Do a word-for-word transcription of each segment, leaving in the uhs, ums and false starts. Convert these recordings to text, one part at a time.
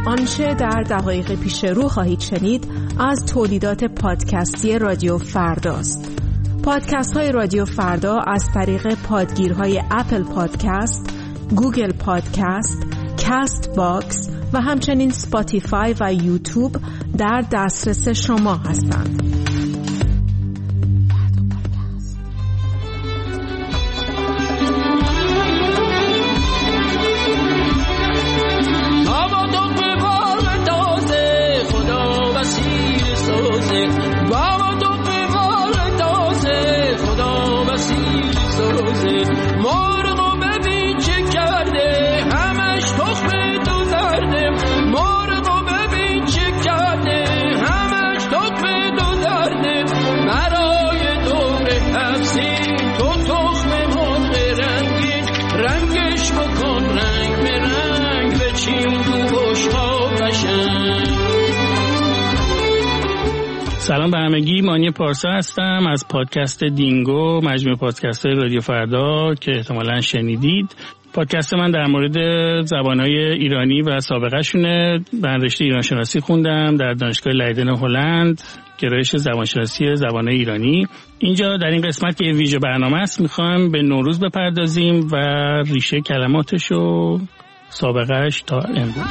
آنچه در دقایق پیش رو خواهید شنید از تولیدات پادکستی رادیو فرداست. پادکست های رادیو فردا از طریق پادگیرهای اپل پادکست، گوگل پادکست، کاست باکس و همچنین اسپاتیفای و یوتیوب در دسترس شما هستند. سلام به همگی، مانی پارسا هستم از پادکست دینگو، مجموعه پادکست های رادیو فردا که احتمالاً شنیدید. پادکست من در مورد زبانهای ایرانی و سابقه شونه. من رشته ایران شناسی خوندم در دانشگاه لایدن هلند، گرایش زبانشناسی زبانهای ایرانی. اینجا در این قسمت که ویژه برنامه است میخوایم به نوروز بپردازیم و ریشه کلماتش و سابقهش تا امروز.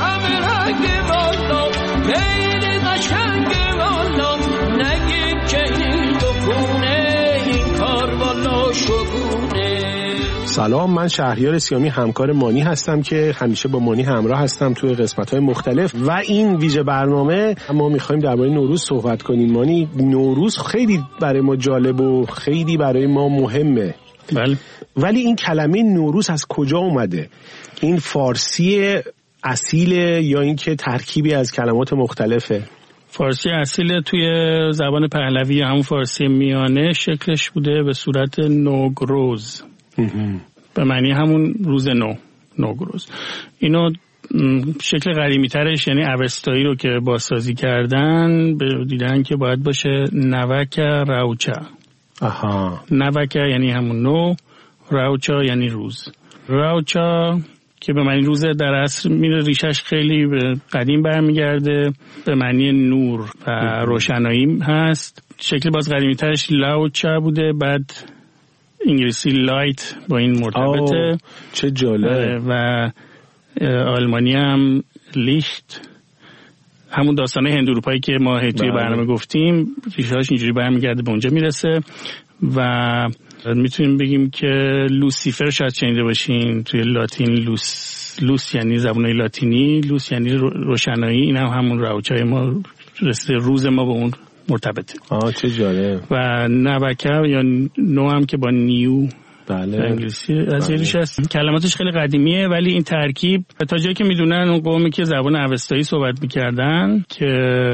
سلام، من شهریار سیامی همکار مانی هستم که همیشه با مانی همراه هستم توی قسمت‌های مختلف و این ویژه برنامه ما می‌خوایم درباره نوروز صحبت کنیم. مانی، نوروز خیلی برای ما جالب و خیلی برای ما مهمه. بله. ولی این کلمه نوروز از کجا اومده؟ این فارسی اصیله یا اینکه ترکیبی از کلمات مختلفه؟ فارسی اصیل توی زبان پهلوی، همون فارسی میانه شکلش بوده به صورت نوگروز، به معنی همون روز نو، نوگروز. اینو شکل قدیمی ترش یعنی اوستایی رو که بازسازی کردن دیدن که باید باشه نوک راوچا. آها. نوک یعنی همون نو، راوچا یعنی روز. راوچا که به معنی روز در عصر میره، ریشش خیلی به قدیم برمیگرده، به معنی نور و روشنایی هست. شکل باز قدیمی ترش لاوچا بوده، بعد انگلیسی لایت با این مرتبطه. چه جالب. و آلمانی هم لیخت. همون داستانه هند اروپایی که ما توی برنامه گفتیم ریشه‌اش اینجوری برمیگرده به اونجا میرسه. و میتونیم بگیم که لوسیفر شاید شنیده باشین توی لاتین. لوس لوس یعنی زبانه لاتینی، لوس یعنی روشنایی. این هم همون راوچای ما رسیده، روز ما به اون مرتبطه. آه چه جالب. و نوکه یا نو هم که با نیو بله انگلیسی از ریش هست. کلماتش خیلی قدیمیه ولی این ترکیب تا جایی که میدونن اون قومی که زبان اوستایی صحبت میکردن که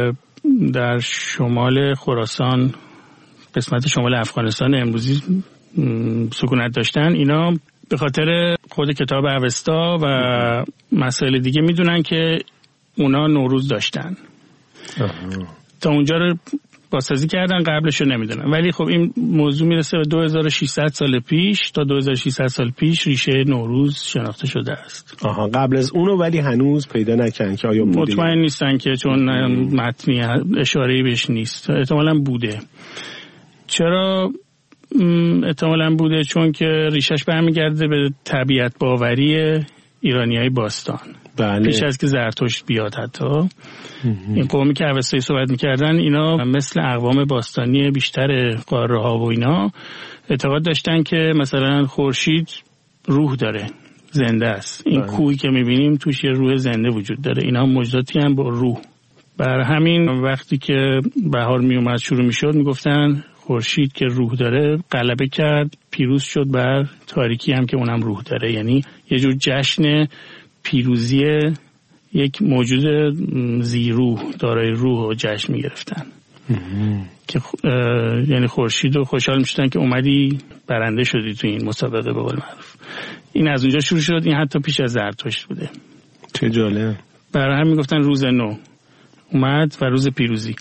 در شمال خراسان، قسمت شمال افغانستان امروزی سکونت داشتن، اینا به خاطر خود کتاب اوستا و مسائل دیگه میدونن که اونا نوروز داشتن. آه. تا اونجا رو بازسازی کردن، قبلش رو نمیدونن. ولی خب این موضوع میرسه به دو هزار و ششصد سال پیش. تا دو هزار و ششصد سال پیش ریشه نوروز شناخته شده است. آها، قبل از اونو ولی هنوز پیدا نکردن که آیا بوده. مطمئن نیستن که چون متنی اشاره‌ای بهش نیست. احتمالاً بوده. چرا احتمالاً بوده؟ چون که ریشش برمیگرده به طبیعت باوری ایرانیای باستان. بله. پیش از که زرتشت بیاد حتی. این قومی که اوستایی صحبت میکردن اینا مثل اقوام باستانی بیشتر قاره ها و اینا اعتقاد داشتن که مثلا خورشید روح داره، زنده است. این کوهی که میبینیم توش یه روح زنده وجود داره. اینا موجوداتی هم با روح. بر همین وقتی که بهار میومد شروع میشد میگفتن خورشید که روح داره غلبه کرد، پیروز شد بر تاریکی هم که اونم روح داره. یعنی یه جور جشن پیروزی یک موجود زیروح دارای روح و جشن میگرفتن که یعنی خورشید رو خوشحال میشدن که اومدی برنده شدی تو این مسابقه به قول معروف. این از اونجا شروع شد. این حتی پیش از زرتشت بوده. چه جالب. برای هم میگفتن روز نو اومد و روز پیروزی.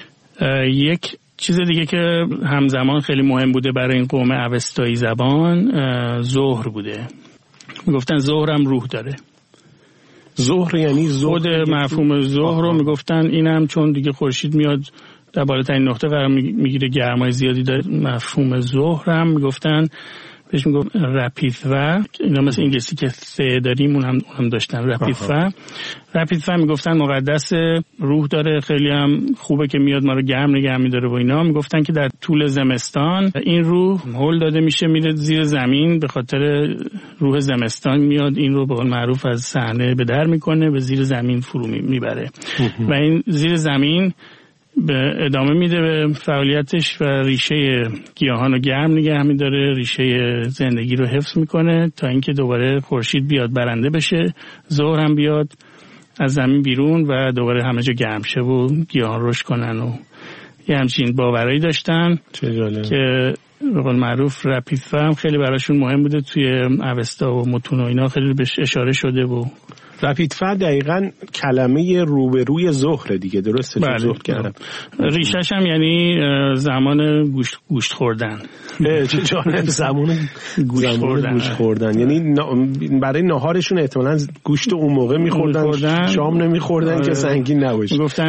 یک چیز دیگه که همزمان خیلی مهم بوده برای این قوم اوستایی زبان ظهر بوده. میگفتن ظهر هم روح داره. ظهر یعنی خود مفهوم ظهر رو میگفتن اینم چون دیگه خورشید میاد در بالاترین نقطه قرار میگیره، گرمای زیادی داره، مفهوم ظهر هم میگفتن بهش میگفت رپیتوا. اینا مثل انگلیسی که سه داریم اون هم, هم داشتن رپیتوا. رپیتوا میگفتن مقدس، روح داره، خیلی هم خوبه که میاد ما رو گرم نگه میداره و اینا. میگفتن که در طول زمستان این روح هول داده میشه میره زیر زمین، به خاطر روح زمستان میاد این رو به قول معروف از صحنه به در میکنه، به زیر زمین فرو میبره و این زیر زمین به ادامه میده به فعالیتش و ریشه گیاهان رو گرم نگه میداره، ریشه زندگی رو حفظ میکنه تا اینکه دوباره خورشید بیاد برنده بشه، ظهر هم بیاد از زمین بیرون و دوباره همه جا گرم شه و گیاهان رشد کنن و یه همچین باورایی داشتن که به قول معروف رپیتوا هم خیلی براشون مهم بوده. توی اوستا و متون و اینا خیلی بهش اشاره شده و رپیتوا دقیقاً کلمه روبروی ظهر دیگه، درسته؟ بله. ظهر کردم. ریشش هم یعنی زمان گوشت گوشت خوردن. چه جالب، زمان گوشت خوردن. گوشت خوردن یعنی برای ناهارشون احتمالاً گوشت اون موقع می‌خوردن، شام نمی‌خوردن که سنگین نباشه. گفتن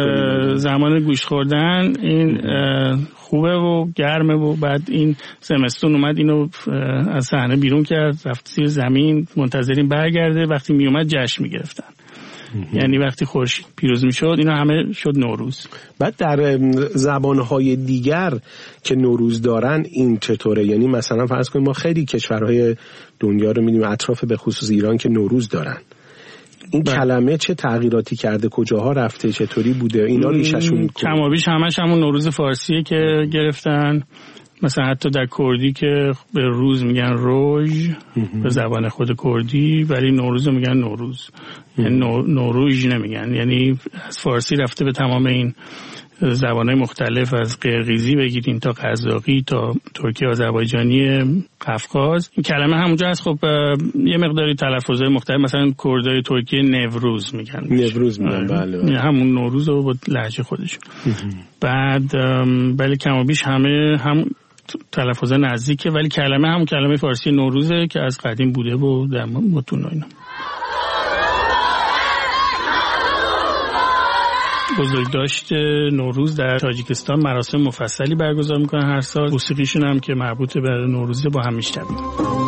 زمان گوشت خوردن این خوبه و گرمه و بعد این زمستون اومد اینو از صحنه بیرون کرد، رفت زیر زمین، منتظرین برگرده. وقتی می اومد جشن میگرفتن، یعنی وقتی خورشید پیروز میشد اینا همه شد نوروز. بعد در زبانهای دیگر که نوروز دارن این چطوره؟ یعنی مثلا فرض کنیم ما خیلی کشورهای دنیا رو میدیم، اطراف به خصوص ایران که نوروز دارن، این بله. کلمه چه تغییراتی کرده، کجاها رفته، چطوری بوده؟ اینا ریششون کم و بیش همش همون نوروز فارسیه که گرفتن. مثلا حتی در کردی که به روز میگن روژ به زبان خود کردی، ولی نوروز میگن نوروز، یعنی نوروژ نمیگن. یعنی از فارسی رفته به تمام این زبانهای مختلف، از قرقیزی بگیرین تا قزاقی تا ترکی آذربایجانی قفقاز. این کلمه همونجا هست. خب یه مقداری تلفظهای مختلف، مثلا کردای ترکیه نوروز میگن، نوروز میگن بله, بله. همون نوروز رو با لهجه خودشون. بعد ولی کم و بیش همه هم تلفظ نزدیکه، ولی کلمه هم کلمه فارسی نوروزه که از قدیم بوده و در متون و اینا. بزرگداشت نوروز در تاجیکستان مراسم مفصلی برگزار میکنن هر سال. موسیقیشون هم که مربوط به نوروزه با هم میشنویم.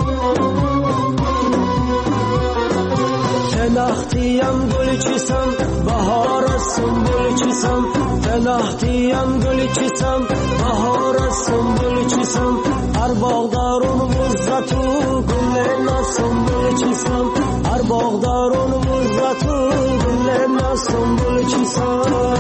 شناختیم گل چیسم بهار سنبل چیسم، شناختیم گل چیسم بهار سنبل چیسم، هر باغدارون وزتو گل نا سنبل چیسم، هر باغدارون وزتو گل نا سنبل چیسم.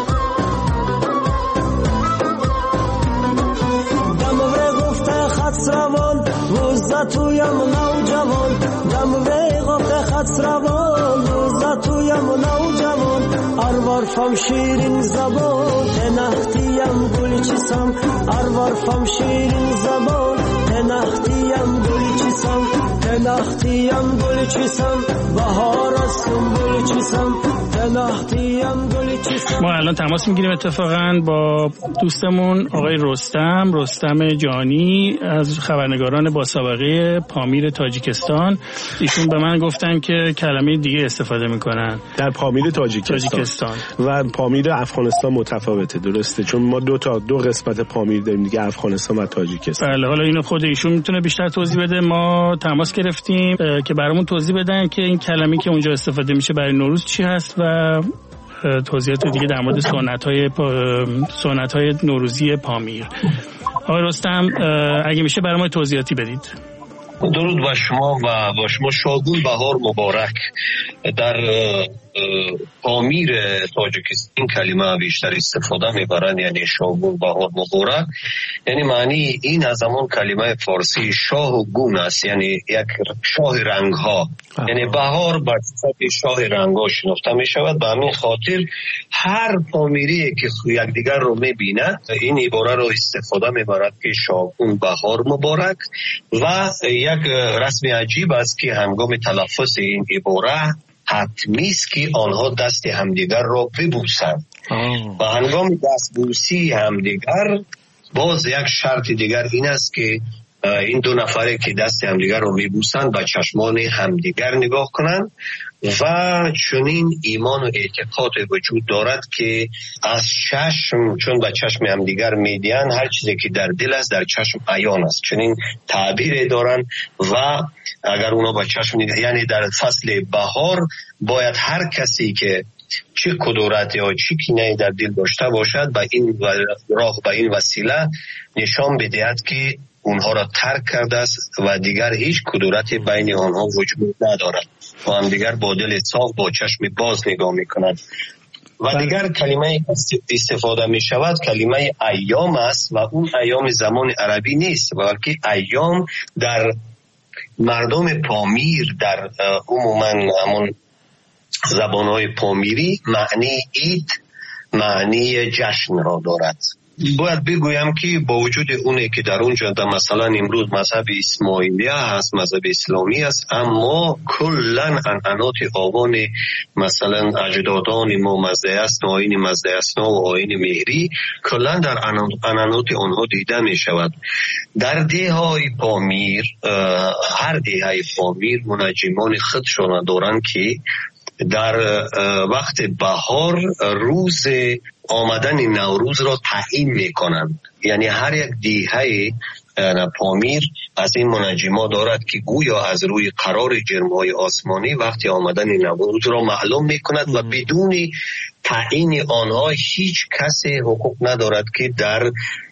دم گفته خط روان وزتویم نوجوان، دم گفته خط روان وزتویم نوجوان، اروارفم شیرین زبان تنختیم گل چیسم، اروارفم شیرین زبان تنختیم گل چیسم، تنختیم گل چیسم بهار سنبل چیسم، تنختیم گل چیسم. ما الان تماس میگیریم اتفاقا با دوستمون آقای رستم رستم جانی از خبرنگاران با سابقه پامیر تاجیکستان. ایشون به من گفتن که کلمه دیگه استفاده میکنن در پامیر تاجیکستان, تاجیکستان. و پامیر افغانستان متفاوته، درسته؟ چون ما دو تا دو قسمت پامیر داریم دیگه، افغانستان و تاجیکستان. بله، حالا اینو خود ایشون میتونه بیشتر توضیح بده. ما تماس گرفتیم که برامون توضیح بدن که این کلمه‌ای که اونجا استفاده میشه برای نوروز چی هست و توضیحات دیگه در مورد سنت‌های سنت‌های نوروزی پامیر. آقای رستم اگه میشه برای ما توضیحاتی بدید. درود بر شما و با شما. شاگون بهار مبارک. در پامیر تاجیکستان کلمه بیشتر استفاده میبرند، یعنی شاگون بهار مبارک، یعنی معنی این از همون کلمه فارسی شاه و گون است، یعنی یک شاه رنگ ها، یعنی بهار بر صفت شاه رنگ ها شناخته می شود. به همین خاطر هر پامیری که یکدیگر رو میبیند این عباره رو استفاده میبرد که شاگون بهار مبارک. و یک رسم عجیب است که هنگام تلفظ این عباره حتمی است که آنها دست همدیگر را ببوسند و هنگام دستبوسی همدیگر باز یک شرط دیگر این است که این دو نفره که دست همدیگر را میبوسند به چشمان همدیگر نگاه کنند و چنین ایمان و اعتقاد وجود دارد که از چشم، چون به چشم هم دیگر میدین، هر چیزی که در دل است در چشم عیان است. چنین تعبیر دارن و اگر اونا با چشم دیگر، یعنی در فصل بهار باید هر کسی که چه کدورت یا چه کینه‌ای در دل داشته باشد به این راه، به این وسیله نشان بدهد که اونها را ترک کرده است و دیگر هیچ کدورت بین آنها وجود ندارد و هم دیگر با دل صاف با چشم باز نگاه میکنند. و دیگر کلمه استفاده می شود کلمه ایام است و اون ایام زمان عربی نیست، بلکه ایام در مردم پامیر، در عموما همون زبانهای پامیری معنی عید، معنی جشن را دارد. باید بگویم که با وجود اونه که در اونجا در مثلا امروز مذهب اسماعیلیه هست، مذهب اسلامی است، اما کلن عنعنات آوان مثلا اجدادان ما مزده است، آیین مزده است و آیین مهری کلن در عنعنات آنها دیده می شود. در دههای پامیر، هر دههای پامیر منجمان خودشان دارند که در وقت بهار روز آمدن نوروز را تعیین میکنند. یعنی هر یک دهه پامیر از این منجما دارد که گویا از روی قرار جرمهای آسمانی وقتی آمدن نوروز را معلوم میکند و بدون تعیین آنها هیچ کسی حقوق ندارد که در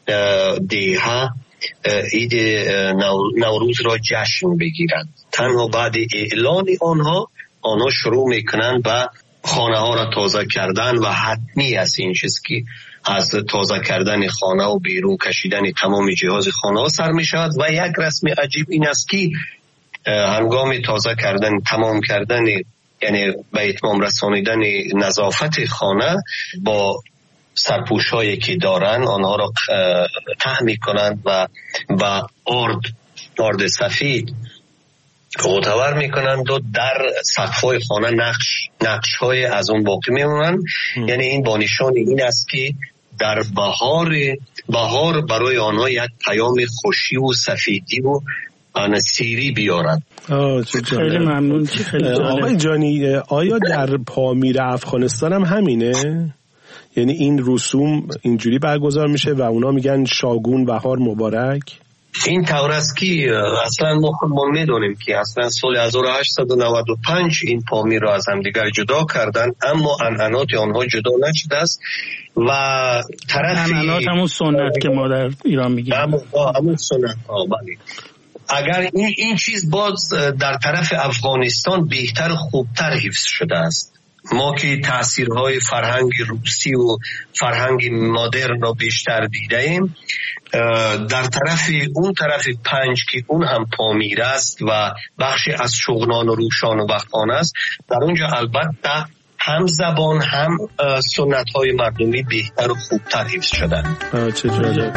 دهه عید نوروز را جشن بگیرند. تنها بعد اعلان آنها آنها شروع میکنن به خانه ها را تازه کردن و حتمی است این چیز که از تازه کردن خانه و بیرون کشیدن تمام جهاز خانه ها سر می شود. و یک رسم عجیب این است که هنگام تازه کردن، تمام کردن، یعنی به اتمام رسانیدن نظافت خانه، با سرپوش هایی که دارن آنها را ته می کنند و با آرد آرد سفید غوطه‌ور میکنند و در سقف‌های خانه نقش نقش‌های از اون باقی میمونند. یعنی این با نشان این است که در بهار بهار برای آنها یک پیام خوشی و سفیدی و سیری بیارد. خیلی ممنون. خیلی آقای جانی، آیا در پامیر افغانستان هم همینه؟ یعنی این رسوم اینجوری برگزار میشه و اونا میگن شاگون بهار مبارک؟ این طور است که اصلا ما خودمون میدونیم که اصلا سال هزار و هشتصد و نود و پنج این پامیر را از هم دیگر جدا کردن، اما عنعنات آنها جدا نشده است و طرفی عنعنات همون سنت که ما در ایران میگیم، همون سنت ها. بله. اگر این این چیز باز در طرف افغانستان بهتر خوبتر حفظ شده است. ما که تأثیرهای فرهنگ روسی و فرهنگ مدرن را بیشتر دیدیم، در طرف اون طرف پنج که اون هم پامیر است و بخشی از شغنان و روشان و بختان است، در اونجا البته هم زبان هم سنت های مردمی بهتر و خوبتر حفظ شدن. چه جالب.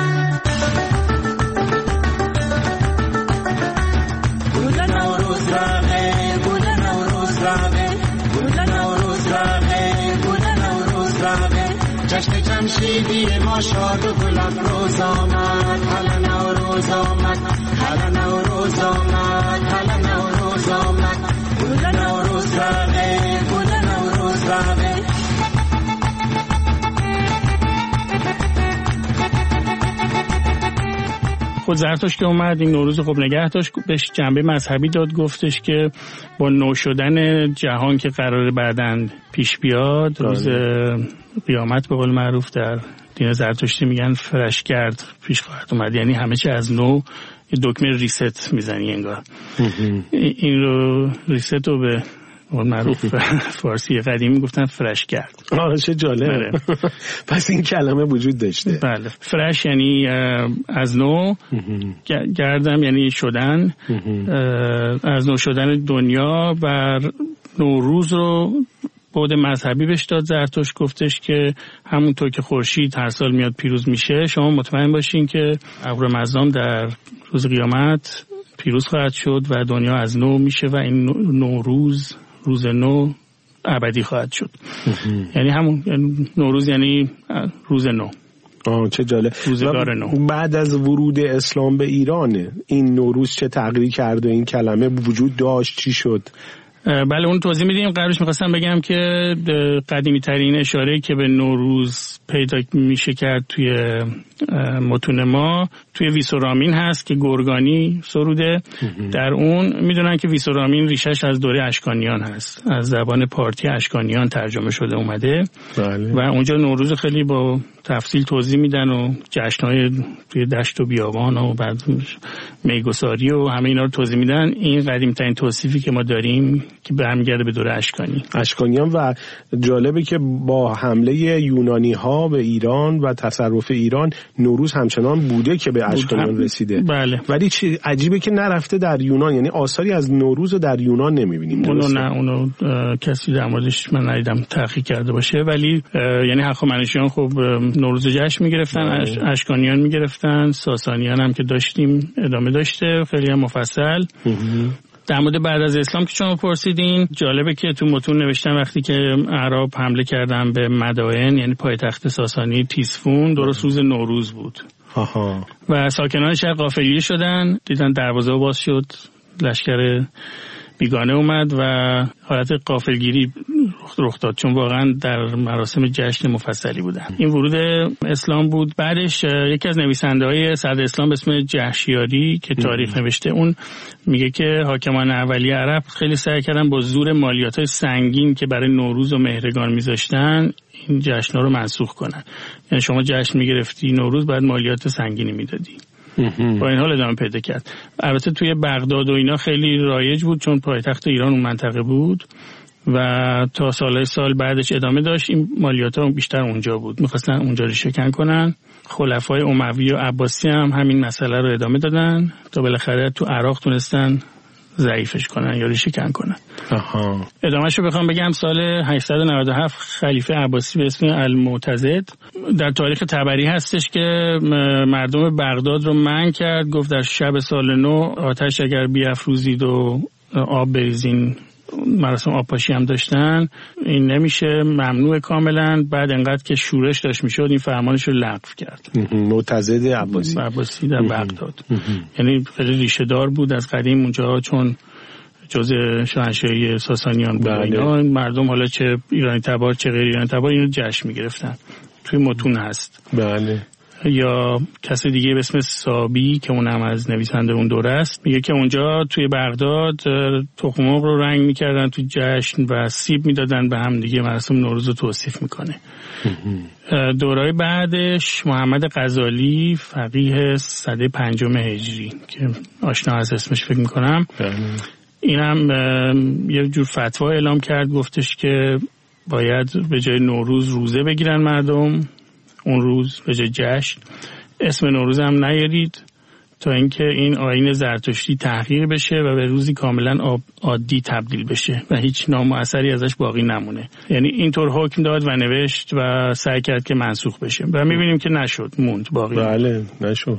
جشن جمشیدی ما شاد و گل افروز آمد، هلا نوروز آمد، هلا نوروز آمد، هلا نوروز آمد، گل نوروز رقه، گل نوروز رقه. خود زرتشت که اومد این نوروز خب نگه داشت، بهش جنبه مذهبی داد، گفتش که با نو شدن جهان که قراره بعداً پیش بیاد، روز قیامت به قول معروف در دین زرتشتی میگن فرشگرد پیش خواهد اومد. یعنی همه چی از نو، یه دکمه ریست میزنی انگار. این رو ریست رو به قول معروف فارسی قدیمی گفتن فرشگرد. آه چه جالب. پس این کلمه وجود داشته. بله. فرش یعنی از نو، گردم یعنی شدن، از نو شدن دنیا. و نوروز رو بعد مذهبی بهش داد. زرتشت گفتش که همونطور که خورشید هر سال میاد پیروز میشه، شما مطمئن باشین که اهورامزدام در روز قیامت پیروز خواهد شد و دنیا از نو میشه و این نوروز، روز نو ابدی خواهد شد. یعنی همون نوروز یعنی روز نو. آه چه جالب. روزگار نو. بعد از ورود اسلام به ایران این نوروز چه تغییری کرد و این کلمه وجود داشت، چی شد؟ بله اون توضیح میدیم. قبلش میخواستم بگم که قدیمی ترین اشاره که به نوروز پیدا میشه کرد توی متون ما توی ویسورامین هست که گرگانی سروده. در اون میدونن که ویسورامین ریشش از دوره اشکانیان هست، از زبان پارتی اشکانیان ترجمه شده اومده. بله. و اونجا نوروز خیلی با تفصیل توضیح میدن و جشن‌های توی دشت و بیابان و بعد میگساری و همه اینا رو توضیح میدن. این قدیم ترین توصیفی که ما داریم که برمیگرده به دوره اشکانی اشکانیان و جالبه که با حمله یونانی ها به ایران و تصرف ایران نوروز همچنان بوده که به اشکانیان رسیده. بله. ولی چی عجیبه که نرفته در یونان، یعنی آثاری از نوروز رو در یونان نمیبینیم. اونو نه اونو کسی در موردش من ندیدم تحقیق کرده باشه، ولی یعنی هخامنشیان خب نوروز جشن میگرفتن، اشکانیان میگرفتن، ساسانیان هم که داشتیم ادامه داشته خیلی هم مفصل. در مورد بعد از اسلام که شما پرسیدین، جالبه که تو متون نوشتن وقتی که اعراب حمله کردن به مدائن یعنی پایتخت ساسانی تیسفون، درست روز نوروز بود. آها. و ساکنان شهر غافلگیر شدن، دیدن دروازه باز شد، لشکر بیگانه اومد و حالت غافلگیری رخ داد، چون واقعا در مراسم جشن مفصلی بودن. این ورود اسلام بود. بعدش یکی از نویسنده‌های صدر اسلام به اسم جهشیاری که تاریخ نوشته، اون میگه که حاکمان اولیه عرب خیلی سعی کردن با زور مالیات‌های سنگین که برای نوروز و مهرگان میذاشتن این جشن‌ها رو منسوخ کنن. یعنی شما جشن میگرفتی نوروز بعد مالیات سنگینی میدادی. با این حال ادامه پیدا کرد. البته توی بغداد و اینا خیلی رایج بود چون پایتخت ایران اون منطقه بود و تا سالهای سال بعدش ادامه داشت. این مالیات ها بیشتر اونجا بود، میخواستن اونجا ریشه‌کن کنن. خلفای اموی و عباسی هم همین مسئله رو ادامه دادن تا بالاخره تو عراق تونستن ضعیفش کنن یا ریشه‌کن کنن. آها. ادامهشو بخوام بگم، سال هشتصد و نود و هفت خلیفه عباسی به اسم المعتضد در تاریخ طبری هستش که مردم بغداد رو منع کرد، گفت در شب سال نو آتش اگر بیافروزید و آب بریزین، مراسم آبپاشی هم داشتن، این نمیشه، ممنوع کاملا. بعد انقدر که شورش داشت میشد این فرمانش رو لغو کرد. معتضد عباسی عباسی در بغداد. یعنی خیلی ریشه دار بود از قدیم اونجا، چون جزء شاهنشاهی ساسانیان بود. اینا مردم حالا چه ایرانی تبار چه غیر ایرانی تبار اینو جشن میگرفتن. توی متون هست. بله. یا کسی دیگه به اسم سابی که اونم از نویسنده اون دوره است، میگه که اونجا توی بغداد تخم مرغ رو رنگ میکردن تو جشن و سیب میدادن به هم دیگه. مراسم نوروز رو توصیف میکنه. دورای بعدش محمد غزالی فقیه سده پنجم هجری که آشنا از اسمش فکر میکنم، اینم یه جور فتوا اعلام کرد، گفتش که باید به جای نوروز روزه بگیرن مردم اون روز به جای جشن. اسم نوروز هم نیارید تا اینکه این آیین زرتشتی تحقیر بشه و به روزی کاملا عادی تبدیل بشه و هیچ نام و اثری ازش باقی نمونه. یعنی اینطور حکم داد و نوشت و سعی کرد که منسوخ بشه و میبینیم که نشد، موند باقی. بله نشد.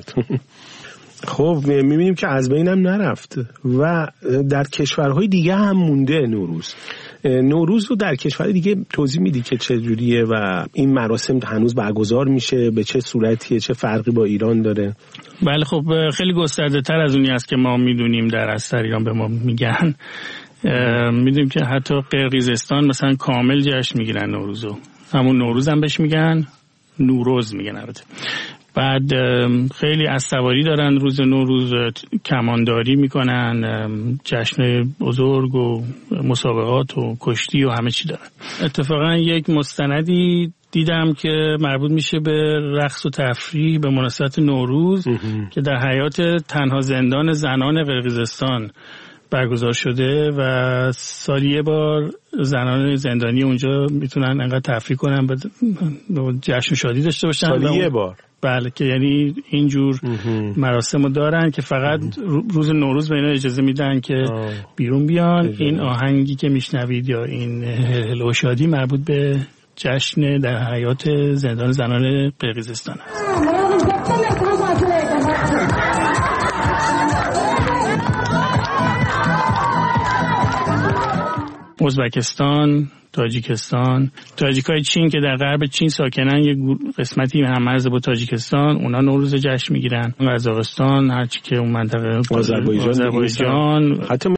خب میبینیم که از بینم نرفت و در کشورهای دیگه هم مونده نوروز. نوروز رو در کشور دیگه توضیح میدی که چه جوریه و این مراسم هنوز برگزار میشه، به چه صورتیه، چه فرقی با ایران داره؟ بله خب خیلی گسترده تر از اونی است که ما میدونیم در اثر ایران به ما میگن. میدونیم که حتی قرقیزستان مثلا کامل جشن میگیرن نوروزو، همون نوروز هم بهش میگن، نوروز میگن البته. بعد خیلی اسواری دارن، روز نوروز کمانداری میکنن، جشن بزرگ و مسابقات و کشتی و همه چی دارن. اتفاقا یک مستندی دیدم که مربوط میشه به رقص و تفریح به مناسبت نوروز که در حیات تنها زندان زنان قرقیزستان برگزار شده و سالی یه بار زنان زندانی اونجا میتونن انقدر تفریح کنن و جشن و شادی داشته باشن. سالی یه بار؟ بله، که یعنی اینجور مراسم رو دارن که فقط روز نوروز به اینا اجازه میدن که بیرون بیان. این آهنگی که میشنوید یا این هلهله و شادی مربوط به جشن در حیات زندان زنان قرقیزستان است. ازبکستان، تاجیکستان، تاجیکای چین که در غرب چین ساکنن، یه قسمتی هم مرز با تاجیکستان، اونا نوروز جشن میگیرن. قزاقستان، هرچی که اون منطقه، آذربایجان، حتی